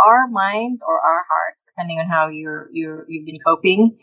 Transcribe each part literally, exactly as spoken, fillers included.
our minds or our hearts, depending on how you're, you're, you've been coping,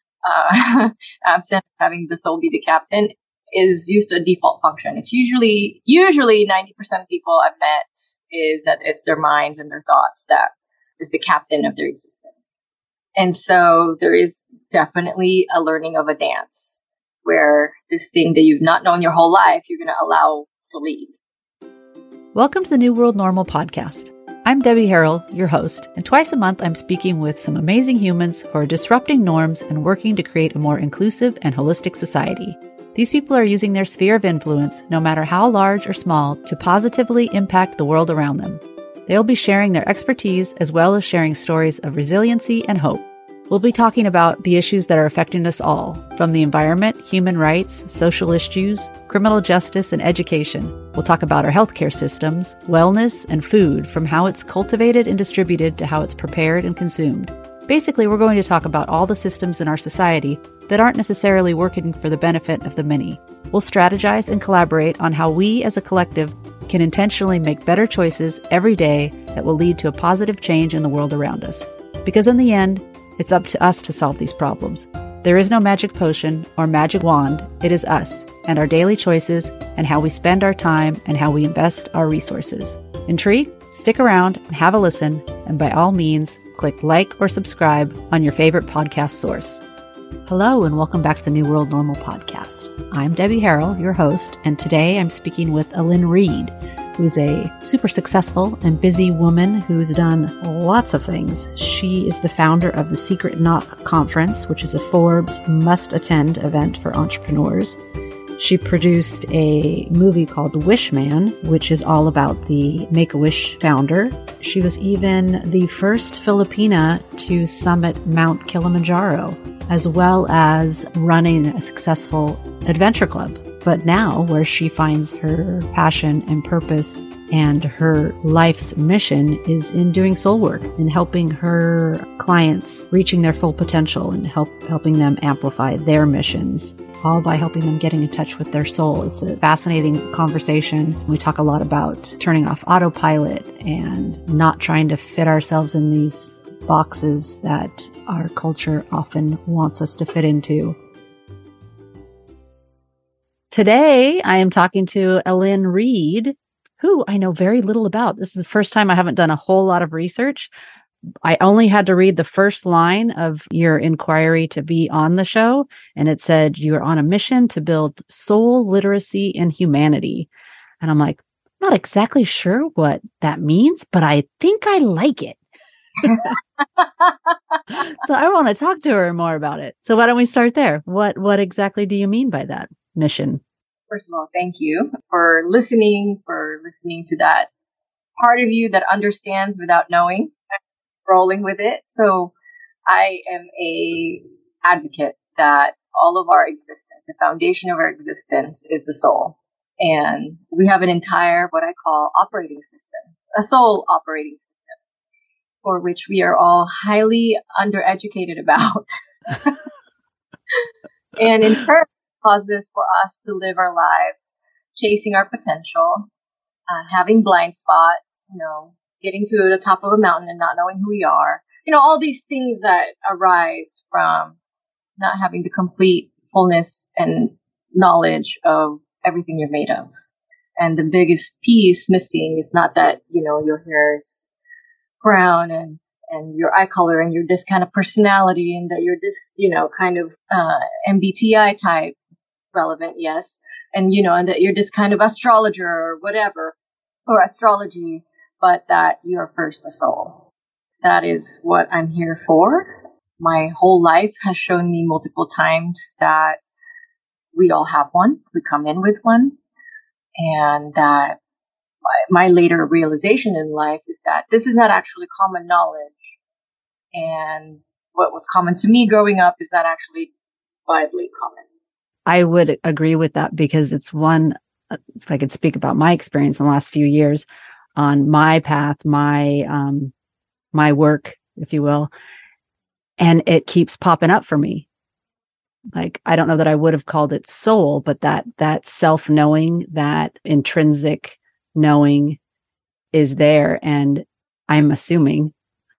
uh, absent having the soul be the captain, is used to a default function. It's usually, usually ninety percent of people I've met is that it's their minds and their thoughts that is the captain of their existence. And so there is definitely a learning of a dance where this thing that you've not known your whole life, you're going to allow to lead. Welcome to the New World Normal podcast. I'm Debbie Harrell, your host, and twice a month I'm speaking with some amazing humans who are disrupting norms and working to create a more inclusive and holistic society. These people are using their sphere of influence, no matter how large or small, to positively impact the world around them. They'll be sharing their expertise as well as sharing stories of resiliency and hope. We'll be talking about the issues that are affecting us all, from the environment, human rights, social issues, criminal justice, and education. We'll talk about our healthcare systems, wellness, and food, from how it's cultivated and distributed to how it's prepared and consumed. Basically, we're going to talk about all the systems in our society that aren't necessarily working for the benefit of the many. We'll strategize and collaborate on how we as a collective can intentionally make better choices every day that will lead to a positive change in the world around us. Because in the end, it's up to us to solve these problems. There is no magic potion or magic wand. It is us and our daily choices and how we spend our time and how we invest our resources. Intrigued? Stick around and have a listen. And by all means, click like or subscribe on your favorite podcast source. Hello and welcome back to the New World Normal podcast. I'm Debbie Harrell, your host, and today I'm speaking with Ellyn Reid, who's a super successful and busy woman who's done lots of things. She is the founder of the Secret Knock Conference, which is a Forbes must-attend event for entrepreneurs. She produced a movie called Wish Man, which is all about the Make-A-Wish founder. She was even the first Filipina to summit Mount Kilimanjaro, as well as running a successful adventure club. But now, where she finds her passion and purpose and her life's mission is in doing soul work and helping her clients reaching their full potential and help helping them amplify their missions, all by helping them getting in touch with their soul. It's a fascinating conversation. We talk a lot about turning off autopilot and not trying to fit ourselves in these boxes that our culture often wants us to fit into. Today, I am talking to Ellyn Reid, who I know very little about. This is the first time I haven't done a whole lot of research. I only had to read the first line of your inquiry to be on the show, and it said you're on a mission to build soul literacy in humanity. And I'm like, not exactly sure what that means, but I think I like it. So I want to talk to her more about it. So why don't we start there? What what exactly do you mean by that mission? First of all, thank you for listening, for listening to that part of you that understands without knowing, rolling with it. So I am a advocate that all of our existence, the foundation of our existence is the soul. And we have an entire, what I call operating system, a soul operating system, for which we are all highly undereducated about. And in turn, causes for us to live our lives chasing our potential, uh, having blind spots, you know, getting to the top of a mountain and not knowing who we are. You know, all these things that arise from not having the complete fullness and knowledge of everything you're made of. And the biggest piece missing is not that, you know, your hair is brown and and your eye color and you're this kind of personality and that you're this, you know, kind of uh, M B T I type. Relevant, yes. And, you know, and that you're this kind of astrologer or whatever, or astrology, but that you're first a soul. That is what I'm here for. My whole life has shown me multiple times that we all have one. We come in with one. And that my, my later realization in life is that this is not actually common knowledge. And what was common to me growing up is not actually widely common. I would agree with that because it's one, if I could speak about my experience in the last few years on my path, my, um, my work, if you will, and it keeps popping up for me. Like, I don't know that I would have called it soul, but that, that self-knowing, that intrinsic knowing is there. And I'm assuming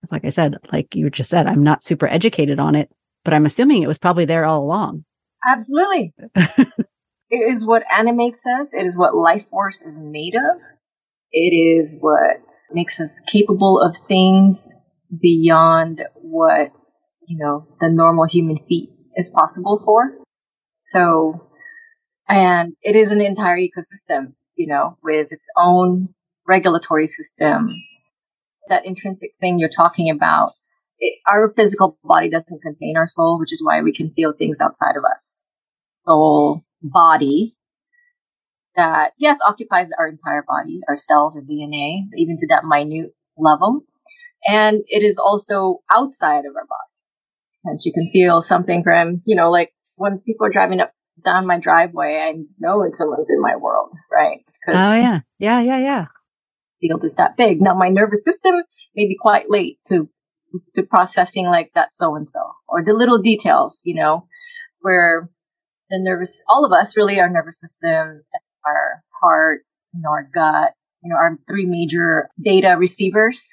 like I said, like you just said, I'm not super educated on it, but I'm assuming it was probably there all along. Absolutely. It is what animates us. It is what life force is made of. It is what makes us capable of things beyond what, you know, the normal human feat is possible for. So, and it is an entire ecosystem, you know, with its own regulatory system. That intrinsic thing you're talking about, it, our physical body doesn't contain our soul, which is why we can feel things outside of us. Soul, body, that, yes, occupies our entire body, our cells, our D N A, even to that minute level. And it is also outside of our body. Hence, you can feel something from, you know, like when people are driving up down my driveway, I know when someone's in my world, right? Oh, yeah. Yeah, yeah, yeah. The field is that big. Now, my nervous system may be quite late to to processing like that so-and-so, or the little details, you know, where the nervous, all of us really, our nervous system, our heart, you know, our gut, you know, our three major data receivers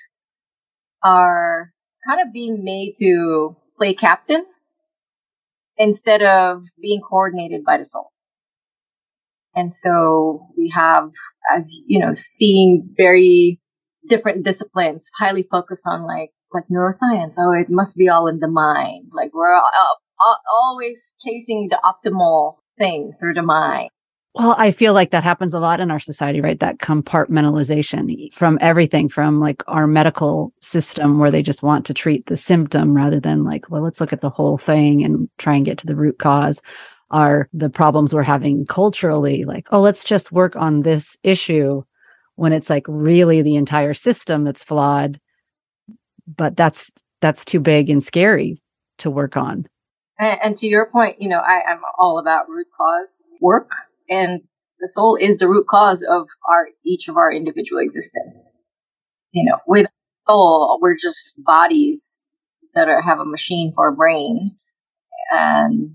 are kind of being made to play captain instead of being coordinated by the soul. And so we have, as you know, seeing very different disciplines highly focused on like, like neuroscience. Oh, it must be all in the mind. Like we're all, all, always chasing the optimal thing through the mind. Well, I feel like that happens a lot in our society, right? That compartmentalization from everything from like our medical system where they just want to treat the symptom rather than like, well, let's look at the whole thing and try and get to the root cause. Are the problems we're having culturally like, oh, let's just work on this issue when it's like really the entire system that's flawed. But that's that's too big and scary to work on. And, and to your point, you know, I, I'm all about root cause work. And the soul is the root cause of our each of our individual existence. You know, with soul, we're just bodies that are, have a machine for a brain. And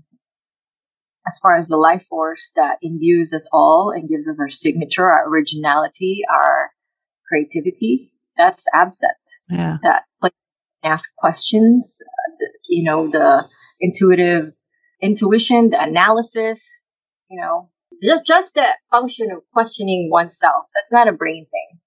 as far as the life force that imbues us all and gives us our signature, our originality, our creativity, that's absent. Yeah. That like ask questions, uh, you know, the intuitive intuition, the analysis, you know. Just, just that function of questioning oneself. That's not a brain thing.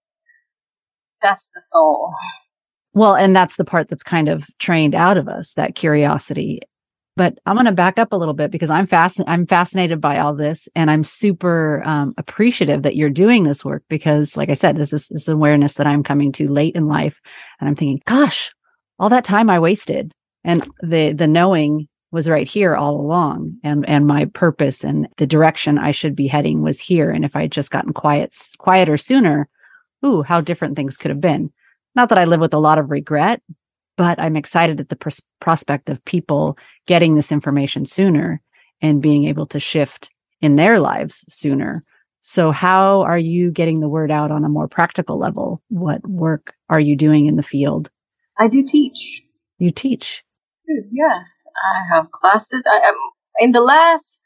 That's the soul. Well, and that's the part that's kind of trained out of us, that curiosity. But I'm going to back up a little bit because I'm fasc- I'm fascinated by all this, and I'm super um, appreciative that you're doing this work because, like I said, this is this awareness that I'm coming to late in life, and I'm thinking, gosh, all that time I wasted, and the the knowing was right here all along. And, and my purpose and the direction I should be heading was here. And if I had just gotten quiet, quieter sooner, ooh, how different things could have been. Not that I live with a lot of regret, but I'm excited at the pros- prospect of people getting this information sooner and being able to shift in their lives sooner. So how are you getting the word out on a more practical level? What work are you doing in the field? I do teach. You teach? Yes, I have classes. I am in the last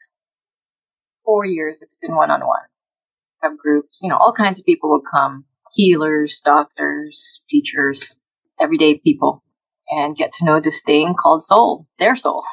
four years. It's been one-on-one. I have groups. You know, all kinds of people will come: healers, doctors, teachers, everyday people, and get to know this thing called soul, their soul.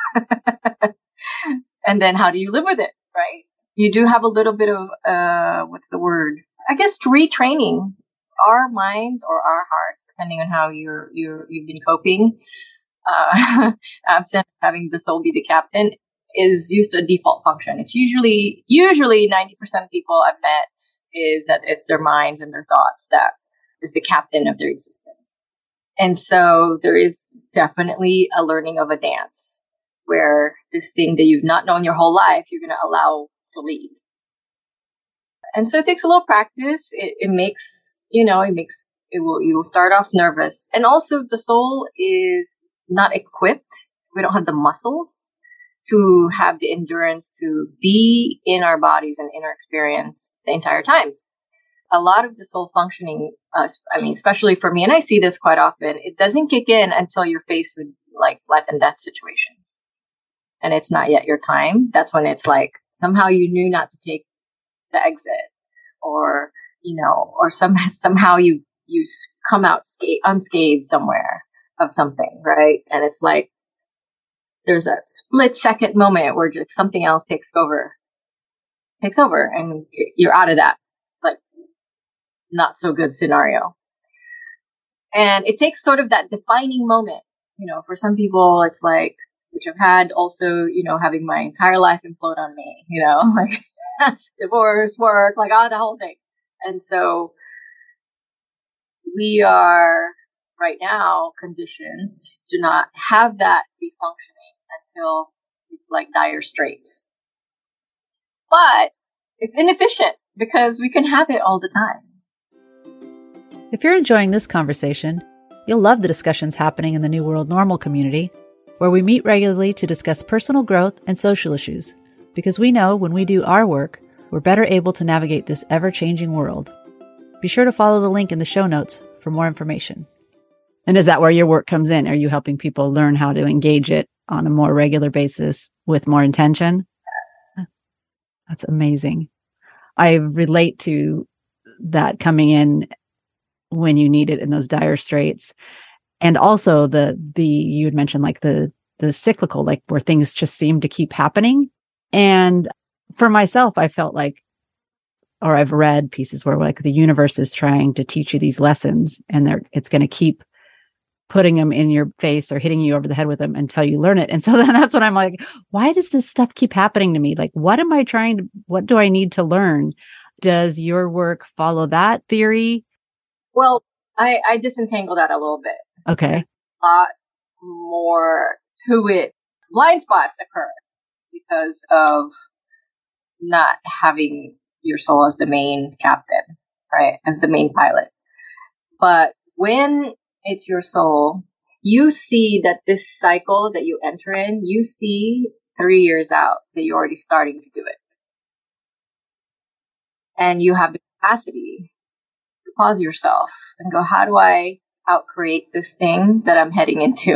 And then, how do you live with it? Right? You do have a little bit of uh, what's the word? I guess retraining our minds or our hearts, depending on how you're you you've been coping. Uh, absent having the soul be the captain is used to a default function. It's usually, usually ninety percent of people I've met is that it's their minds and their thoughts that is the captain of their existence. And so there is definitely a learning of a dance where this thing that you've not known your whole life, you're going to allow to lead. And so it takes a little practice. It, it makes, you know, it makes, it will, you will start off nervous. And also the soul is not equipped. We don't have the muscles to have the endurance to be in our bodies and in our experience the entire time. A lot of the soul functioning, uh, I mean, especially for me, and I see this quite often, it doesn't kick in until you're faced with like life and death situations. And it's not yet your time. That's when it's like somehow you knew not to take the exit, or, you know, or some, somehow you, you come out sca- unscathed somewhere. of something, right? And it's like, there's a split second moment where just something else takes over, takes over and you're out of that, like, not so good scenario. And it takes sort of that defining moment, you know, for some people, it's like, which I've had also, you know, having my entire life implode on me, you know, like divorce, work, like, oh, the whole thing. And so we are right now conditioned to not have that be functioning until it's like dire straits. But it's inefficient because we can have it all the time. If you're enjoying this conversation, you'll love the discussions happening in the New World Normal community, where we meet regularly to discuss personal growth and social issues, because we know when we do our work, we're better able to navigate this ever-changing world. Be sure to follow the link in the show notes for more information. And is that where your work comes in? Are you helping people learn how to engage it on a more regular basis with more intention? Yes. That's amazing. I relate to that coming in when you need it in those dire straits. And also the, the, you had mentioned like the, the cyclical, like where things just seem to keep happening. And for myself, I felt like, or I've read pieces where like the universe is trying to teach you these lessons and they're, it's going to keep putting them in your face or hitting you over the head with them until you learn it. And so then that's when I'm like, why does this stuff keep happening to me? Like, what am I trying to, what do I need to learn? Does your work follow that theory? Well, I, I disentangle that a little bit. Okay. There's a lot more to it. Blind spots occur because of not having your soul as the main captain, right? As the main pilot. But when it's your soul, you see that this cycle that you enter in, you see three years out that you're already starting to do it. And you have the capacity to pause yourself and go, how do I outcreate this thing that I'm heading into?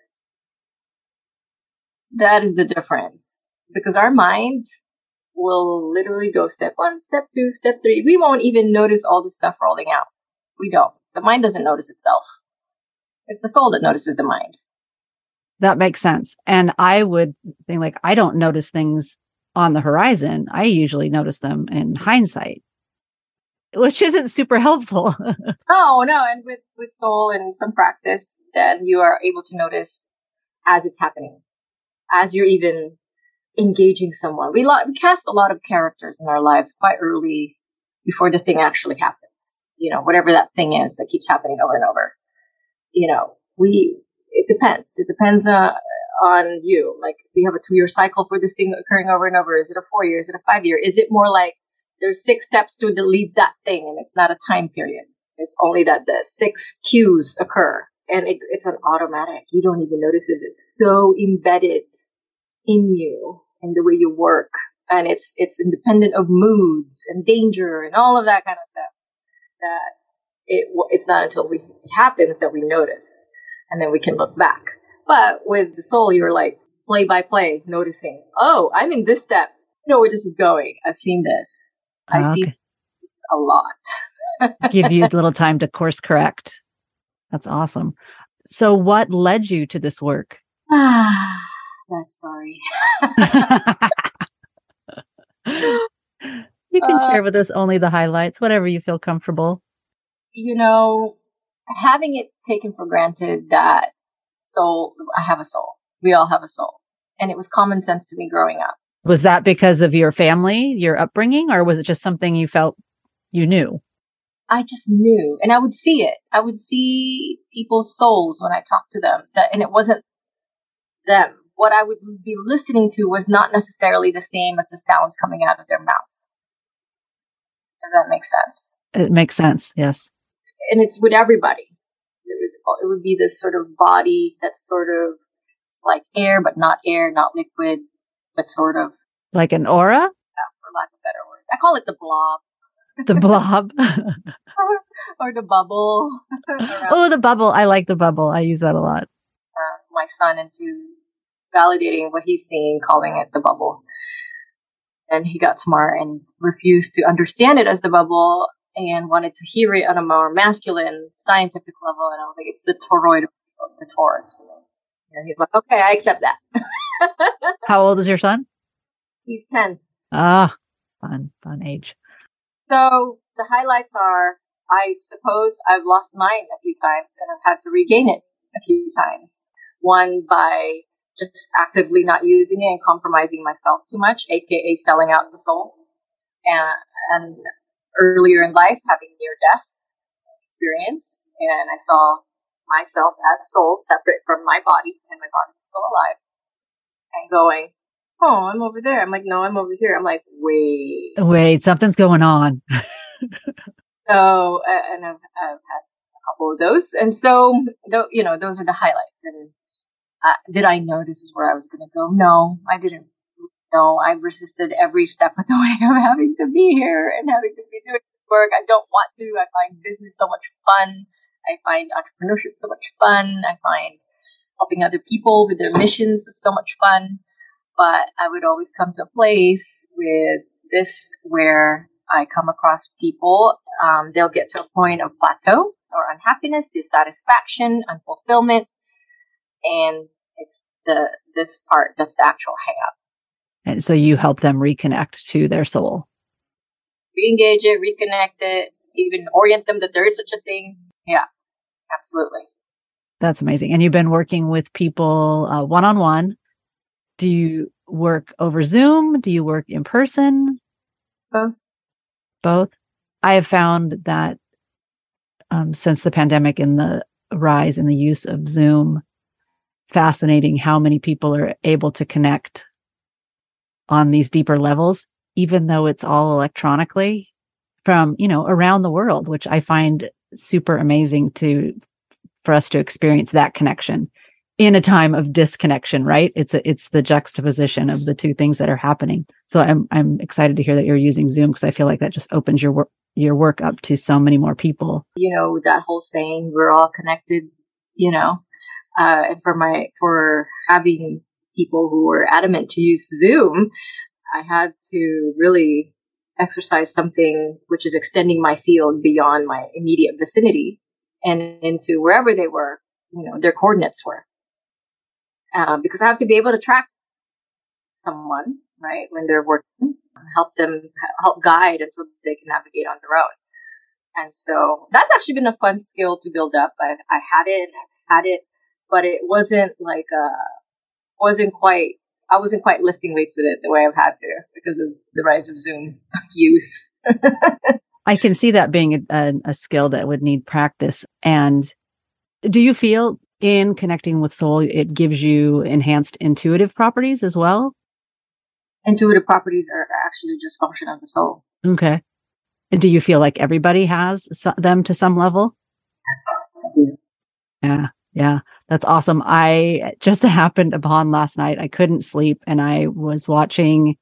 That is the difference. Because our minds will literally go step one, step two, step three. We won't even notice all the stuff rolling out. We don't. The mind doesn't notice itself. It's the soul that notices the mind. That makes sense. And I would think like, I don't notice things on the horizon. I usually notice them in hindsight, which isn't super helpful. Oh, no. And with, with soul and some practice, then you are able to notice as it's happening, as you're even engaging someone. We, lo- we cast a lot of characters in our lives quite early before the thing actually happens. You know, whatever that thing is that keeps happening over and over. You know, we, it depends. It depends uh, on you. Like, do you have a two-year cycle for this thing occurring over and over? Is it a four-year? Is it a five-year? Is it more like there's six steps to that leads that thing and it's not a time period? It's only that the six cues occur and it, it's an automatic. You don't even notice it. It's so embedded in you and the way you work. And it's, it's independent of moods and danger and all of that kind of stuff that It, it's not until we, it happens that we notice, and then we can look back. But with the soul, you're like play by play, noticing, oh, I'm in this step. I know where this is going. I've seen this. I Okay. see this a lot. Give you a little time to course correct. That's awesome. So what led you to this work? Ah, that story. You can uh, share with us only the highlights, whatever you feel comfortable. You know, having it taken for granted that soul, I have a soul. We all have a soul. And it was common sense to me growing up. Was that because of your family, your upbringing, or was it just something you felt you knew? I just knew, and I would see it. I would see people's souls when I talked to them, that, and it wasn't them. What I would be listening to was not necessarily the same as the sounds coming out of their mouths. Does that make sense? It makes sense, yes. And it's with everybody. It would, it would be this sort of body that's sort of, it's like air, but not air, not liquid, but sort of. Like an aura? Yeah, for lack of better words. I call it the blob. The blob. Or the bubble. Oh, the bubble. I like the bubble. I use that a lot. Uh, my son into validating what he's seeing, calling it the bubble. And he got smart and refused to understand it as the bubble and wanted to hear it on a more masculine, scientific level. And I was like, it's the toroid of the Taurus for me. And he's like, okay, I accept that. How old is your son? He's ten. Ah, fun, fun age. So the highlights are, I suppose I've lost mine a few times and I've had to regain it a few times. One by just actively not using it and compromising myself too much, aka selling out the soul. And, and earlier in life, having near-death experience, and I saw myself as soul separate from my body, and my body is still alive, and going, oh, I'm over there. I'm like, no, I'm over here. I'm like, wait. Wait, something's going on. So, uh, and I've, I've had a couple of those. And so, th- you know, those are the highlights. And uh, did I know this is where I was going to go? No, I didn't. No, I resisted every step of the way of having to be here and having to be doing this work. I don't want to. I find business so much fun. I find entrepreneurship so much fun. I find helping other people with their missions is so much fun. But I would always come to a place with this where I come across people. Um, they'll get to a point of plateau or unhappiness, dissatisfaction, unfulfillment. And it's the this part that's the actual hang up. And so you help them reconnect to their soul. Re-engage it, reconnect it, even orient them that there is such a thing. Yeah, absolutely. That's amazing. And you've been working with people uh, one-on-one. Do you work over Zoom? Do you work in person? Both. Both. I have found that um, since the pandemic and the rise in the use of Zoom, fascinating how many people are able to connect on these deeper levels, even though it's all electronically from, you know, around the world, which I find super amazing to, for us to experience that connection in a time of disconnection, right? It's a, it's the juxtaposition of the two things that are happening. So I'm, I'm excited to hear that you're using Zoom because I feel like that just opens your work, your work up to so many more people. You know, that whole saying, we're all connected, you know, uh, and for my, for having people who were adamant to use Zoom, I had to really exercise something which is extending my field beyond my immediate vicinity and into wherever they were, you know, their coordinates were. Uh, because I have to be able to track someone, right, when they're working, help them, help guide until they can navigate on their own. And so that's actually been a fun skill to build up. I, I had it and I had it, but it wasn't like, uh, wasn't quite, I wasn't quite lifting weights with it the way I've had to because of the rise of Zoom use. I can see that being a, a, a skill that would need practice. And do you feel in connecting with soul, it gives you enhanced intuitive properties as well? Intuitive properties are actually just function of the soul. Okay. And do you feel like everybody has so- them to some level? Yes, I do. Yeah. Yeah. That's awesome. I just happened upon last night. I couldn't sleep and I was watching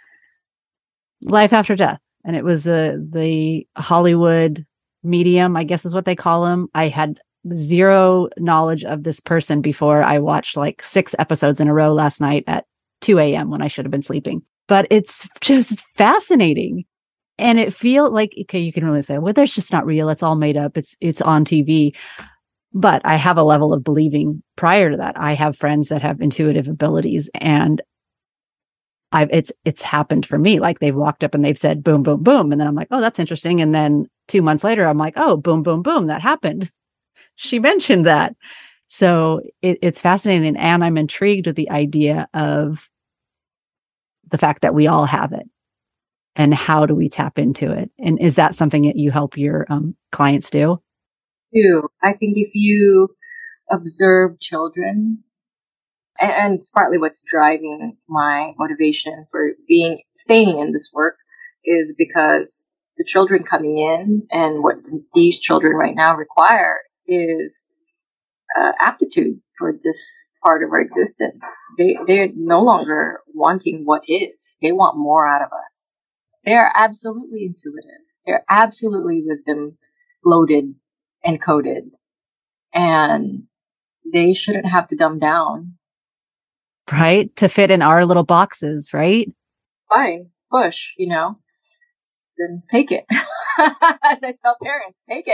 Life After Death. And it was the, the Hollywood medium, I guess is what they call him. I had zero knowledge of this person before I watched like six episodes in a row last night at two a.m. when I should have been sleeping. But it's just fascinating. And it feels like, okay, you can really say, well, that's just not real. It's all made up. It's, it's on T V. But I have a level of believing prior to that. I have friends that have intuitive abilities and I've, it's, it's happened for me. Like they've walked up and they've said, boom, boom, boom. And then I'm like, oh, that's interesting. And then two months later, I'm like, oh, boom, boom, boom. That happened. She mentioned that. So it, it's fascinating. And I'm intrigued with the idea of the fact that we all have it and how do we tap into it? And is that something that you help your um, clients do? Do. I think if you observe children, and, and it's partly what's driving my motivation for being, staying in this work is because the children coming in and what these children right now require is uh, aptitude for this part of our existence. They, they're no longer wanting what is. They want more out of us. They are absolutely intuitive. They're absolutely wisdom loaded and coded. And they shouldn't have to dumb down. Right? To fit in our little boxes, right? Fine. Push, you know. Then take it. As I tell parents, take it.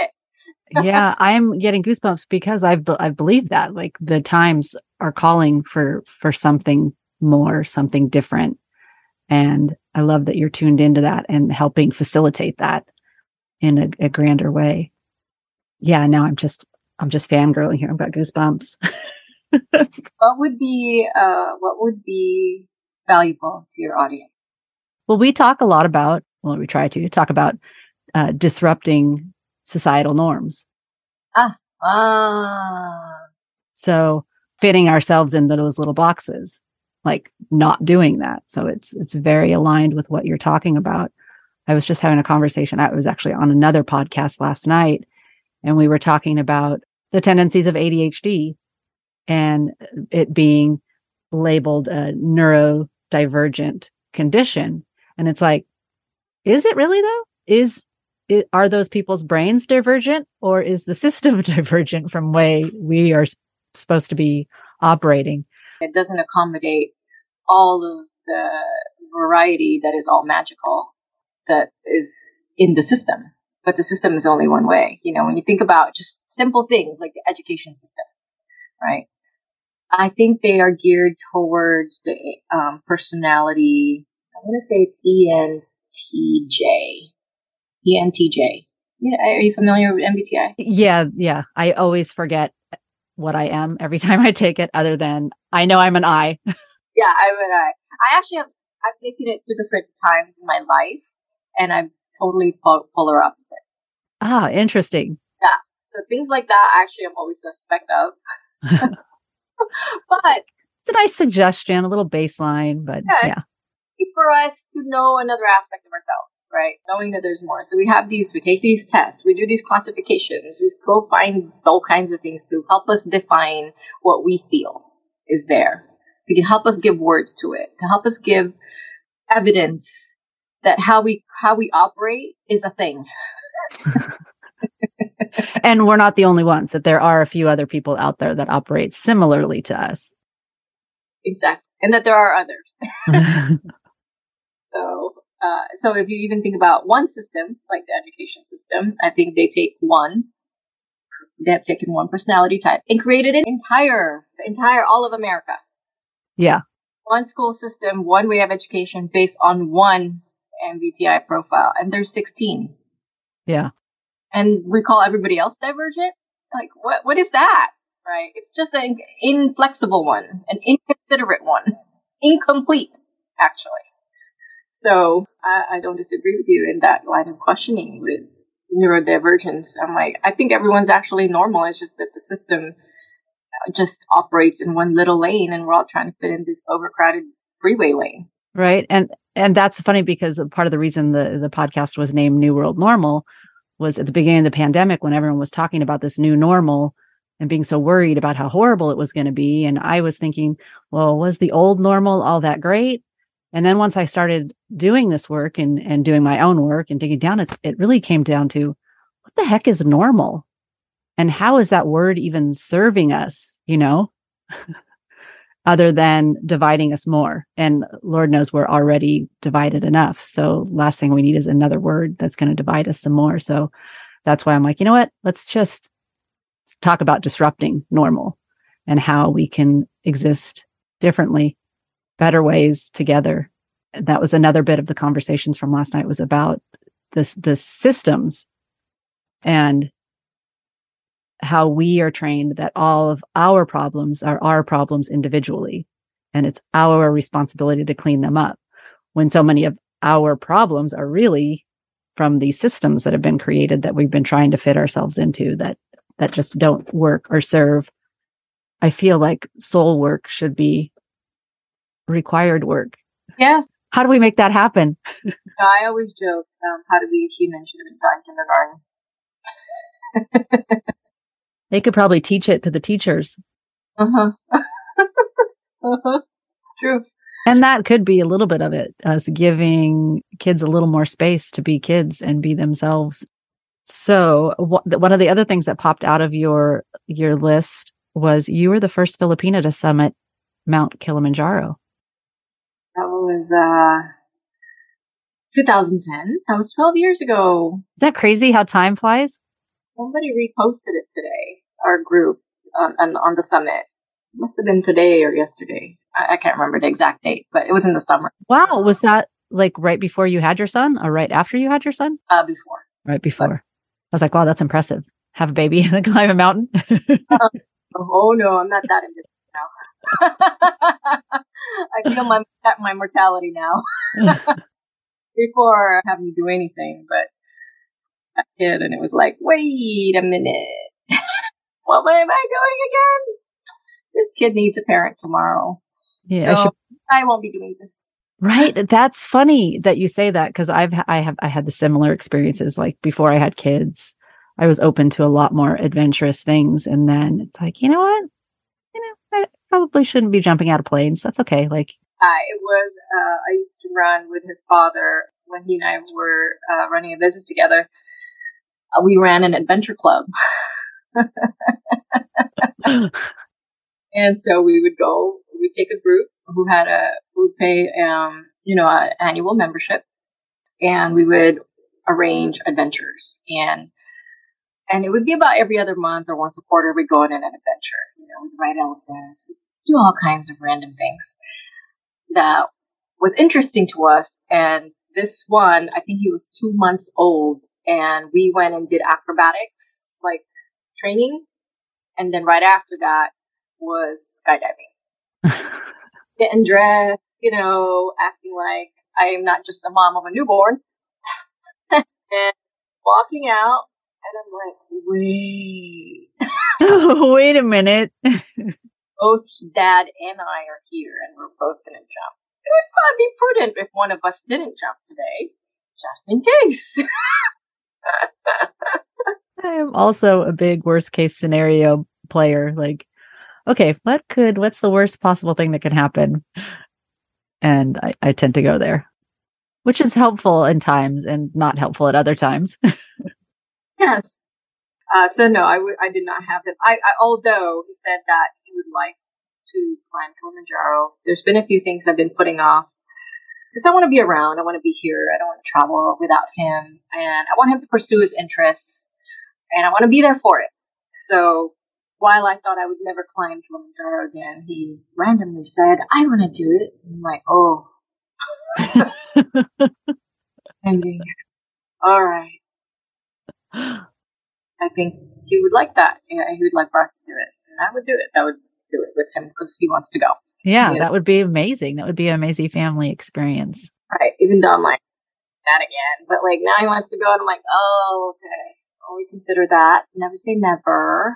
Yeah, I'm getting goosebumps because I've be- I've believed that like the times are calling for for something more, something different, and I love that you're tuned into that and helping facilitate that in a, a grander way. Yeah, now I'm just I'm just fangirling here. I've got goosebumps. What would be uh what would be valuable to your audience? Well, we talk a lot about, well, we try to talk about uh, disrupting societal norms. Ah, ah. So fitting ourselves into those little boxes, like not doing that. So it's it's very aligned with what you're talking about. I was just having a conversation. I was actually on another podcast last night, and we were talking about the tendencies of A D H D and it being labeled a neurodivergent condition. And it's like, is it really though? Is it, are those people's brains divergent, or is the system divergent from way we are s- supposed to be operating? It doesn't accommodate all of the variety that is all magical that is in the system. But the system is only one way. You know, when you think about just simple things like the education system, right? I think they are geared towards the um, personality. I want to say it's E N T J. E N T J. Yeah, are you familiar with M B T I? Yeah, yeah. I always forget what I am every time I take it, other than I know I'm an I. Yeah, I'm an I. I actually have, I've taken it two different times in my life, and I'm totally pol- polar opposite. Ah, interesting. Yeah. So things like that, actually, I'm always suspect of. But it's, it's a nice suggestion, a little baseline, but yeah, yeah. for us to know another aspect of ourselves, right? Knowing that there's more. So we have these, we take these tests, we do these classifications, we go find all kinds of things to help us define what we feel is there. To help us give words to it, to help us give evidence that how we how we operate is a thing. And we're not the only ones, that there are a few other people out there that operate similarly to us. Exactly. And that there are others. so, uh, so if you even think about one system, like the education system, I think they take one, they have taken one personality type and created an entire, the entire, all of America. Yeah. One school system, one way of education based on one M B T I profile. And there's sixteen. Yeah. And we call everybody else divergent? Like, what? What is that? Right? It's just an inflexible one, an inconsiderate one, incomplete, actually. So I, I don't disagree with you in that line of questioning with neurodivergence. I'm like, I think everyone's actually normal. It's just that the system just operates in one little lane, and we're all trying to fit in this overcrowded freeway lane. Right. And and that's funny because part of the reason the the podcast was named New World Normal was at the beginning of the pandemic, when everyone was talking about this new normal and being so worried about how horrible it was going to be. And I was thinking, well, was the old normal all that great? And then once I started doing this work and, and doing my own work and digging down, it, it really came down to what the heck is normal? And how is that word even serving us, you know, other than dividing us more? And Lord knows we're already divided enough. So last thing we need is another word that's going to divide us some more. So that's why I'm like, you know what? Let's just talk about disrupting normal and how we can exist differently, better ways together. And that was another bit of the conversations from last night, was about this, the systems and how we are trained that all of our problems are our problems individually, and it's our responsibility to clean them up, when so many of our problems are really from these systems that have been created that we've been trying to fit ourselves into, that that just don't work or serve. I feel like soul work should be required work. Yes. How do we make that happen? I always joke, um, how to be a human should have been taught in kindergarten. They could probably teach it to the teachers. Uh-huh. uh-huh. It's true. And that could be a little bit of it, us giving kids a little more space to be kids and be themselves. So wh- one of the other things that popped out of your your list was you were the first Filipina to summit Mount Kilimanjaro. That was uh, twenty ten. That was twelve years ago. Is that crazy how time flies? somebody reposted it today, our group on, on, on the summit. It must have been today or yesterday. I, I can't remember the exact date, but it was in the summer. Wow. Was that like right before you had your son or right after you had your son? Uh, before. Right before. But, I was like, wow, that's impressive. Have a baby and then climb a mountain. uh, oh, no, I'm not that ambitious now. I feel my my mortality now. Before having to do anything, but I did, and it was like, wait a minute. What am I doing again? This kid needs a parent tomorrow. Yeah, so I, should... I won't be doing this. Right. That's funny that you say that, because I've I have I had the similar experiences. Like before I had kids, I was open to a lot more adventurous things, and then it's like, you know what, you know, I probably shouldn't be jumping out of planes. That's okay. Like I was uh, I used to run with his father when he and I were uh, running a business together. Uh, we ran an adventure club. And so we would go, we would take a group who had a, who would pay, um, you know, an annual membership, and we would arrange adventures. And, and it would be about every other month or once a quarter we'd go on an adventure. You know, we'd ride elephants, we'd do all kinds of random things that was interesting to us. And this one, I think he was two months old, and we went and did acrobatics, like training. And then right after that was skydiving. Getting dressed, you know, acting like I am not just a mom of a newborn. And walking out, and I'm like, wait. Wait a minute. Both Dad and I are here, and we're both going to jump. It would probably be prudent if one of us didn't jump today, just in case. I am also a big worst case scenario player. Like, okay, what could, what's the worst possible thing that could happen? And I, I tend to go there, which is helpful in times and not helpful at other times. Yes. Uh, so no, I, w- I did not have them. I, I, although he said that he would like to climb Kilimanjaro. There's been a few things I've been putting off because I want to be around. I want to be here. I don't want to travel without him, and I want him to pursue his interests, and I want to be there for it. So while I thought I would never climb Kilimanjaro again, he randomly said, I want to do it. I'm like, oh. Ending. All right. I think he would like that. Yeah, he would like for us to do it. And I would do it. I would do it with him because he wants to go. Yeah, you that know? would be amazing. That would be an amazing family experience. Right. Even though I'm like, that again. But like now he wants to go, and I'm like, oh, okay. I'll reconsider that. Never say never.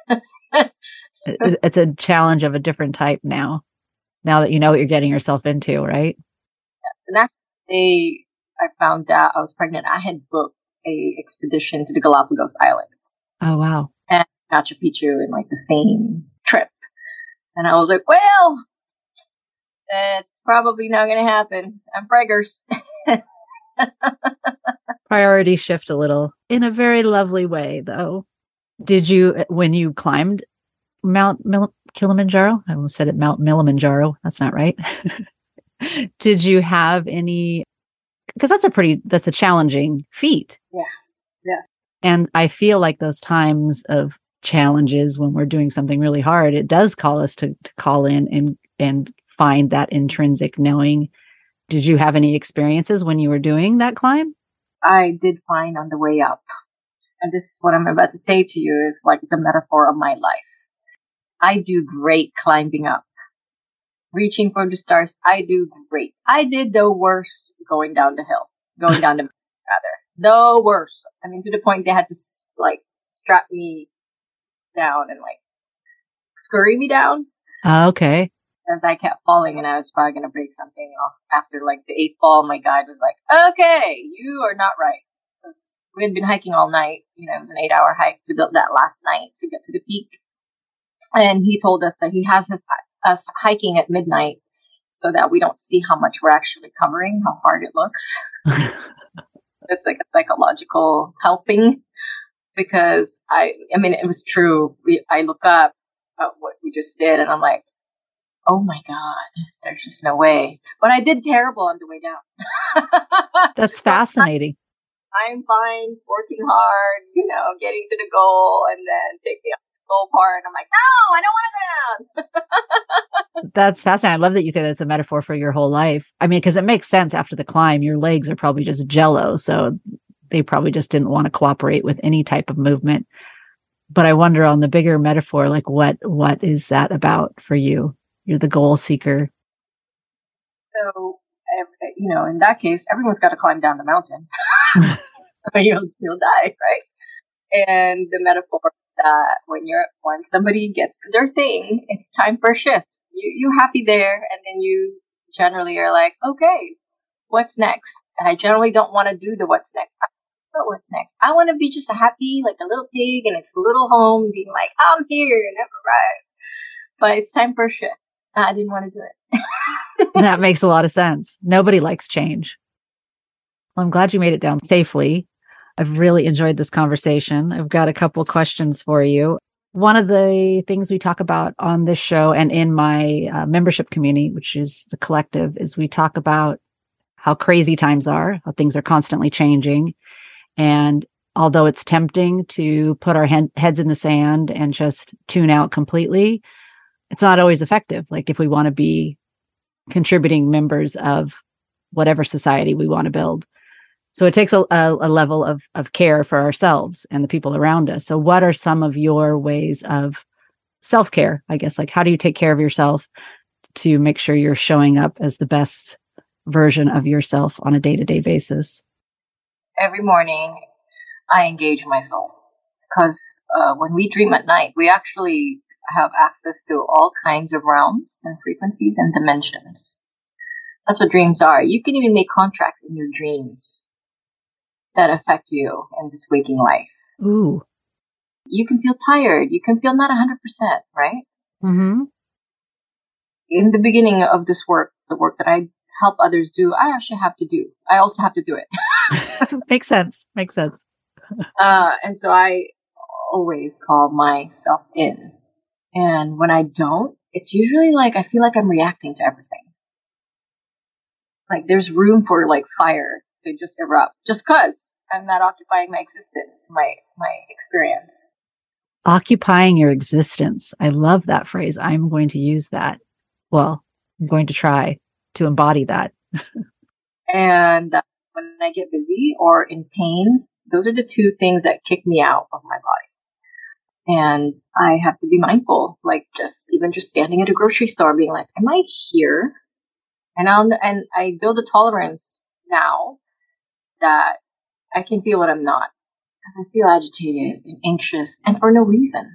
It's a challenge of a different type now. Now that you know what you're getting yourself into, right? The next day I found out I was pregnant, I had booked a expedition to the Galapagos Islands. Oh, wow. And Machu Picchu in like the same trip. And I was like, well, that's probably not going to happen. I'm preggers. Priorities shift a little in a very lovely way, though. Did you, when you climbed Mount Mil- Kilimanjaro? I almost said it, Mount Kilimanjaro. That's not right. Did you have any, because that's a pretty, that's a challenging feat. Yeah. Yes. And I feel like those times of challenges when we're doing something really hard, it does call us to, to call in and, and find that intrinsic knowing. Did you have any experiences when you were doing that climb? I did find on the way up. And this is what I'm about to say to you is like the metaphor of my life. I do great climbing up. Reaching for the stars, I do great. I did the worst going down the hill. Going down the rather. The worst. I mean, to the point they had to like strap me down and like scurry me down. Uh, okay. As I kept falling, and I was probably going to break something off. After like the eighth fall, my guide was like, okay, you are not right. We had been hiking all night. You know, it was an eight hour hike to the, that last night to get to the peak. And he told us that he has his, us hiking at midnight so that we don't see how much we're actually covering, how hard it looks. It's like a psychological helping, because I, I mean, it was true. We, I look up at what we just did, and I'm like, oh my God, there's just no way. But I did terrible on the way down. That's fascinating. I'm fine, working hard, you know, getting to the goal, and then take me up the goal part. And I'm like, no, I don't want to go down. That's fascinating. I love that you say that's a metaphor for your whole life. I mean, because it makes sense after the climb, your legs are probably just jello. So they probably just didn't want to cooperate with any type of movement. But I wonder on the bigger metaphor, like what what is that about for you? You're the goal seeker. So, you know, in that case, everyone's got to climb down the mountain. you'll, you'll die, right? And the metaphor that when you're when somebody gets to their thing, it's time for a shift. You you happy there, and then you generally are like, okay, what's next? And I generally don't want to do the what's next. I don't know what's next? I want to be just a happy, like a little pig in its little home, being like, I'm here and I've arrived. But it's time for a shift. I didn't want to do it. That makes a lot of sense. Nobody likes change. Well, I'm glad you made it down safely. I've really enjoyed this conversation. I've got a couple of questions for you. One of the things we talk about on this show and in my uh, membership community, which is the collective, is we talk about how crazy times are, how things are constantly changing. And although it's tempting to put our he- heads in the sand and just tune out completely, it's not always effective. Like if we want to be contributing members of whatever society we want to build. So it takes a, a, a level of, of care for ourselves and the people around us. So what are some of your ways of self-care? I guess, like, how do you take care of yourself to make sure you're showing up as the best version of yourself on a day-to-day basis? Every morning, I engage my soul. Because uh, when we dream at night, we actually have access to all kinds of realms and frequencies and dimensions. That's what dreams are. You can even make contracts in your dreams that affect you in this waking life. Ooh. You can feel tired. You can feel not one hundred percent, right? Mm-hmm. In the beginning of this work, the work that I help others do, I actually have to do. I also have to do it. Makes sense. Makes sense. uh, and so I always call myself in. And when I don't, it's usually like I feel like I'm reacting to everything. Like there's room for like fire to just erupt, just cause I'm not occupying my existence, my my experience. Occupying your existence. I love that phrase. I'm going to use that. Well, I'm going to try to embody that. And uh, when I get busy or in pain, those are the two things that kick me out of my body. And I have to be mindful, like just even just standing at a grocery store, being like, "Am I here?" And I'll and I build a tolerance now that I can feel what I'm not, because I feel agitated and anxious, and for no reason.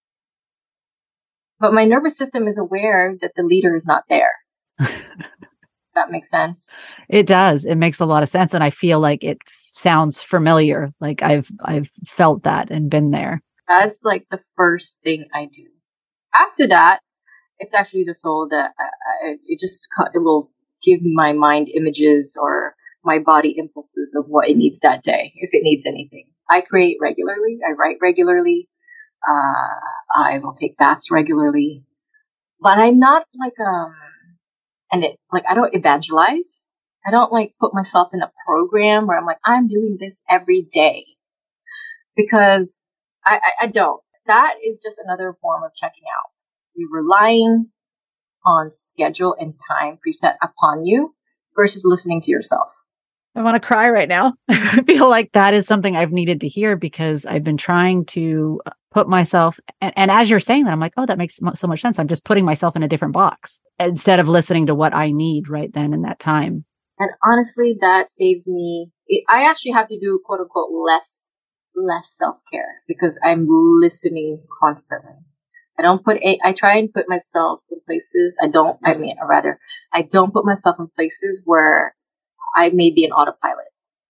But my nervous system is aware that the leader is not there. That makes sense. It does. It makes a lot of sense, and I feel like it sounds familiar. Like I've I've felt that and been there. That's like the first thing I do. After that, it's actually the soul that I, I, it just it will give my mind images or my body impulses of what it needs that day, if it needs anything. I create regularly. I write regularly. Uh, I will take baths regularly. But I'm not like, um, and it, like, I don't evangelize. I don't like put myself in a program where I'm like, I'm doing this every day. Because I, I, I don't. That is just another form of checking out. You're relying on schedule and time preset upon you versus listening to yourself. I want to cry right now. I feel like that is something I've needed to hear because I've been trying to put myself, and, and as you're saying that, I'm like, oh, that makes so much sense. I'm just putting myself in a different box instead of listening to what I need right then in that time. And honestly, that saves me. It, I actually have to do quote unquote less, less self-care because I'm listening constantly. I don't put a, I try and put myself in places. I don't, I mean, or rather, I don't put myself in places where I may be an autopilot,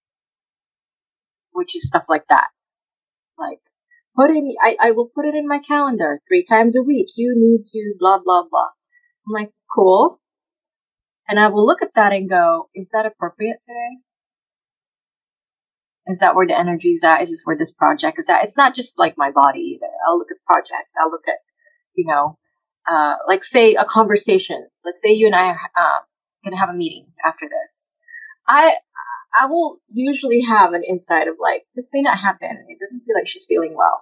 which is stuff like that. Like, put in, I, I will put it in my calendar three times a week. You need to blah, blah, blah. I'm like, cool. And I will look at that and go, is that appropriate today? Is that where the energy is at? Is this where this project is at? It's not just like my body either. I'll look at projects. I'll look at, you know, uh, like say a conversation. Let's say you and I are uh, going to have a meeting after this. I I will usually have an insight of like, this may not happen. It doesn't feel like she's feeling well.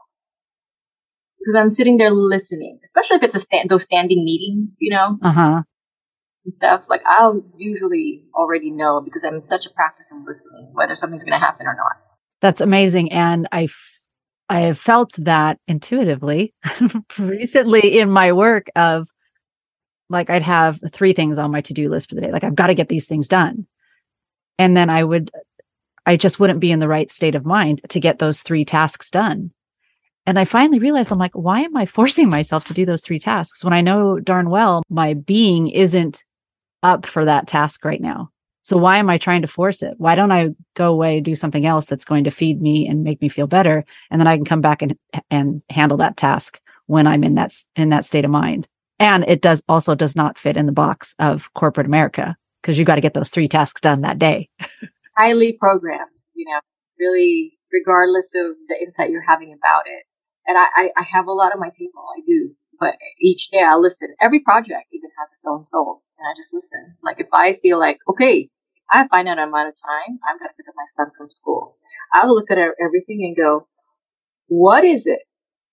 Because I'm sitting there listening, especially if it's a stand, those standing meetings, you know, Uh-huh. and stuff. Like, I'll usually already know because I'm in such a practice of listening, whether something's going to happen or not. That's amazing. And I, f- I have felt that intuitively recently in my work of like, I'd have three things on my to-do list for the day. Like, I've got to get these things done. And then I would, I just wouldn't be in the right state of mind to get those three tasks done. And I finally realized, I'm like, why am I forcing myself to do those three tasks when I know darn well my being isn't up for that task right now? So why am I trying to force it? Why don't I go away, do something else that's going to feed me and make me feel better? And then I can come back and, and handle that task when I'm in that, in that state of mind. And it does also does not fit in the box of corporate America because you got to get those three tasks done that day. Highly programmed, you know, really, regardless of the insight you're having about it. And I, I, I have a lot of my people, I do. But each day I listen. Every project even has its own soul. And I just listen. Like if I feel like, okay, I have finite amount of time, I'm going to pick up my son from school. I'll look at everything and go, what is it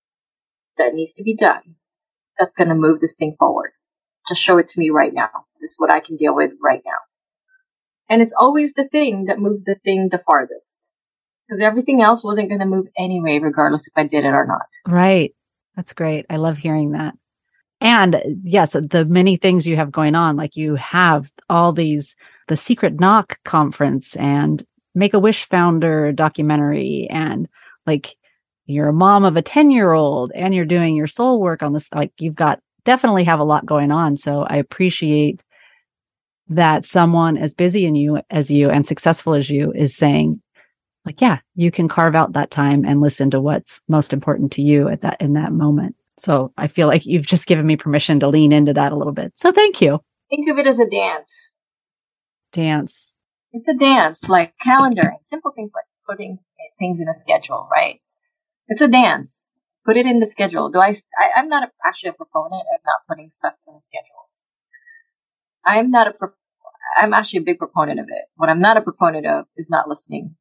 that needs to be done that's going to move this thing forward? Just show it to me right now. This is what I can deal with right now. And it's always the thing that moves the thing the farthest. Because everything else wasn't going to move anyway, regardless if I did it or not. Right. That's great. I love hearing that. And yes, the many things you have going on, like you have all these, the Secret Knock conference and Make-A-Wish founder documentary, and like you're a mom of a ten year old and you're doing your soul work on this. Like you've got definitely have a lot going on. So I appreciate that someone as busy in you as you and successful as you is saying, like, yeah, you can carve out that time and listen to what's most important to you at that, in that moment. So I feel like you've just given me permission to lean into that a little bit. So thank you. Think of it as a dance. Dance. It's a dance, like calendaring, simple things like putting things in a schedule, right? It's a dance. Put it in the schedule. Do I, I I'm not a, actually a proponent of not putting stuff in the schedules. I'm not a, pro, I'm actually a big proponent of it. What I'm not a proponent of is not listening.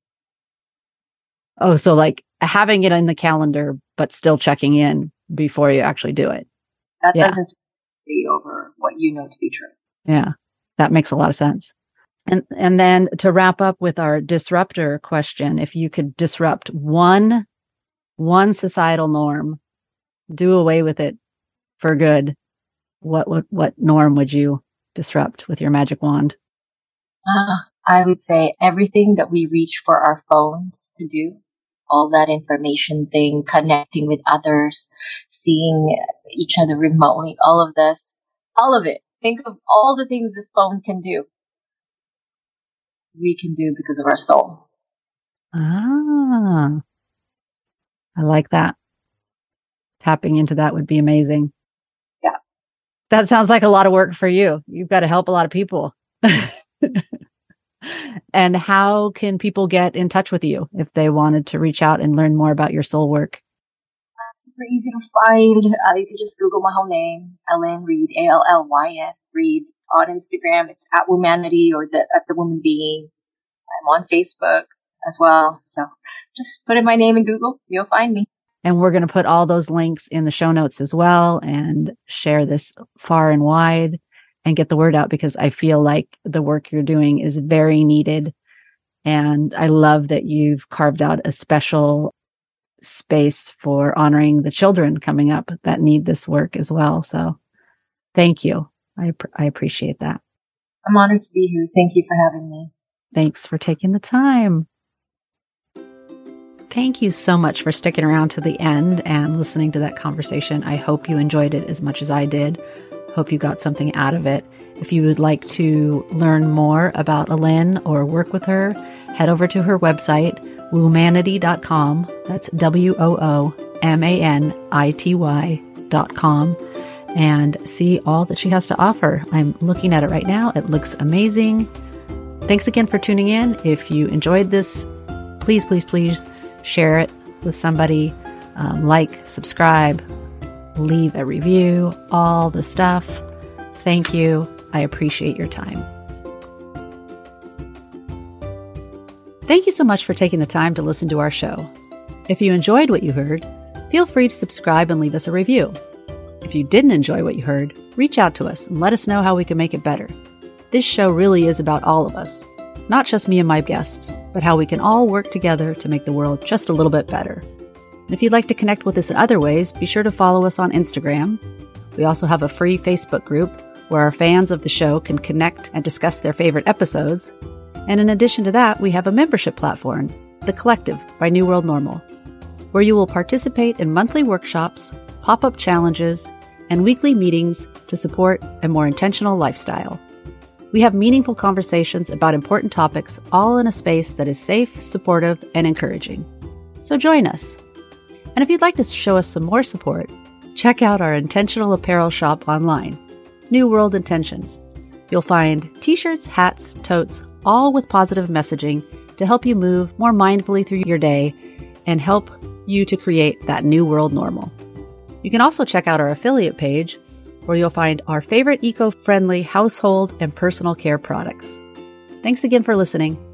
Oh, so like having it in the calendar, but still checking in before you actually do it. That yeah. doesn't be over what you know to be true. Yeah, that makes a lot of sense. And and then to wrap up with our disruptor question, if you could disrupt one one societal norm, do away with it for good, what what what norm would you disrupt with your magic wand? Uh, I would say everything that we reach for our phones to do. All that information thing, connecting with others, seeing each other remotely, all of this, all of it. Think of all the things this phone can do. We can do because of our soul. Ah, I like that. Tapping into that would be amazing. Yeah. That sounds like a lot of work for you. You've got to help a lot of people. And how can people get in touch with you if they wanted to reach out and learn more about your soul work? Super easy to find. Uh, you can just Google my whole name, Ellen Reed, A L L Y N, Reed. On Instagram, it's at Womanity or the, at the Woman Being. I'm on Facebook as well. So just put in my name in Google. You'll find me. And we're going to put all those links in the show notes as well and share this far and wide and get the word out, because I feel like the work you're doing is very needed. And I love that you've carved out a special space for honoring the children coming up that need this work as well. So thank you. I, I appreciate that. I'm honored to be here. Thank you for having me. Thanks for taking the time. Thank you so much for sticking around to the end and listening to that conversation. I hope you enjoyed it as much as I did. Hope you got something out of it. If you would like to learn more about Ellen or work with her, head over to her website, womanity dot com. That's W O O M A N I T Y dot com, and see all that she has to offer. I'm looking at it right now. It looks amazing. Thanks again for tuning in. If you enjoyed this, please, please, please share it with somebody. Um, like, subscribe, leave a review, all the stuff. Thank you. I appreciate your time. Thank you so much for taking the time to listen to our show. If you enjoyed what you heard, feel free to subscribe and leave us a review. If you didn't enjoy what you heard, reach out to us and let us know how we can make it better. This show really is about all of us, not just me and my guests, but how we can all work together to make the world just a little bit better. And if you'd like to connect with us in other ways, be sure to follow us on Instagram. We also have a free Facebook group where our fans of the show can connect and discuss their favorite episodes. And in addition to that, we have a membership platform, The Collective by New World Normal, where you will participate in monthly workshops, pop-up challenges, and weekly meetings to support a more intentional lifestyle. We have meaningful conversations about important topics, all in a space that is safe, supportive, and encouraging. So join us. And if you'd like to show us some more support, check out our intentional apparel shop online, New World Intentions. You'll find t-shirts, hats, totes, all with positive messaging to help you move more mindfully through your day and help you to create that new world normal. You can also check out our affiliate page where you'll find our favorite eco-friendly household and personal care products. Thanks again for listening.